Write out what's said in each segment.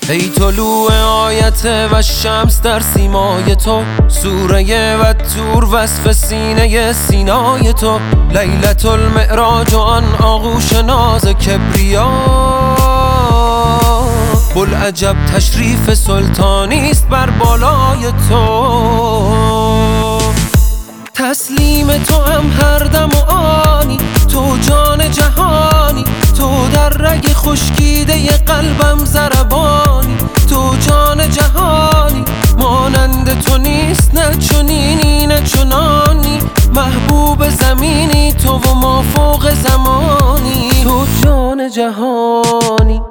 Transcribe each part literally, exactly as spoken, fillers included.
ای طلوع آیت و شمس در سیمای تو، سوره و تور وصف سینه سینای تو، لیلة المعراج و آن آغوش ناز کبریا، بلعجب تشریف سلطانیست بر بالای تو. تسلیم تو هم هر دم و آنی، تو جان جهانی، تو در رگ خشکیده قلبم ضربانی، تو جان جهانی، مانند تو نیست نه چنینی نه چنانی، محبوب زمینی تو و ما فوق زمانی، تو جان جهانی.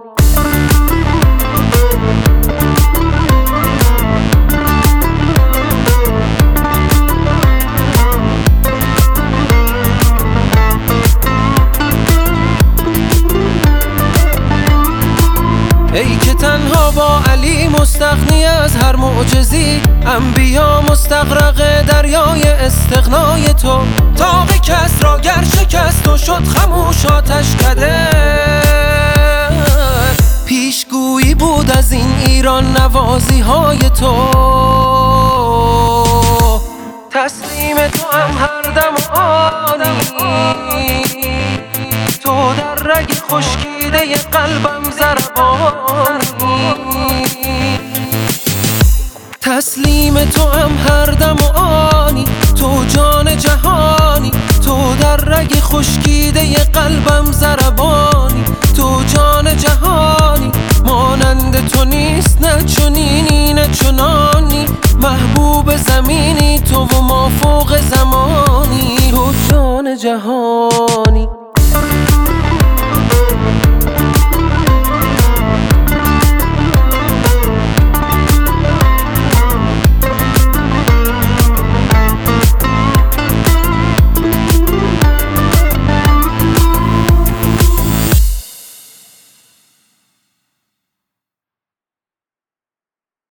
ای که تنها با علی مستغنی از هر معجزی، انبیا مستغرق دریای استغنای تو، طاق کس را گر شکست و شد خموش آتش کده، پیشگویی بود از این ایران نوازی های تو. تسلیم تو هم هر دم آنی، تو در رگ خشکیده قلبم ضربانی، تسلیم تو هم هر دم آنی، تو جان جهانی، تو در رگ خشکیده قلبم ضربانی، تو جان جهانی، مانند تو نیست نه چنینی نه چنانی، محبوب زمینی تو و ما فوق زمانی، تو جان جهانی.